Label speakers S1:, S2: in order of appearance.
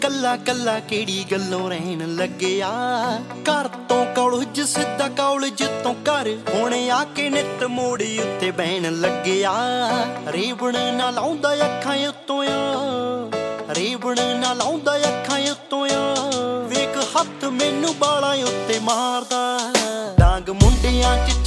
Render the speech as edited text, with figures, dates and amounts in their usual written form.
S1: ਕੱਲਾ ਕੱਲਾ ਕਿਹੜੀ ਗੱਲੋਂ ਰਹਿਣ ਲੱਗਿਆ, ਘਰ ਤੋਂ ਕਾਲਜ ਸਿੱਧਾ ਕਾਲਜ ਤੋਂ ਘਰ, ਹੁਣ ਆ ਕੇ ਨਿੱਤ ਮੋੜੀ ਉੱਤੇ ਬਹਿਣ ਲੱਗਿਆ। ਰੇਬਣ ਨਾ ਲਾਉਂਦਾ ਅੱਖਾਂ ਉੱਤੋਂ ਆ, ਰੇਬਣ ਨਾ ਲਾਉਂਦਾ ਅੱਖਾਂ ਉੱਤੋਂ ਆ, ਵੇਖ ਹੱਥ ਮੈਨੂੰ ਬਾਲਾਂ ਉੱਤੇ ਮਾਰਦਾ। ਡਾਂਗ ਮੁੰਡਿਆਂ 'ਚ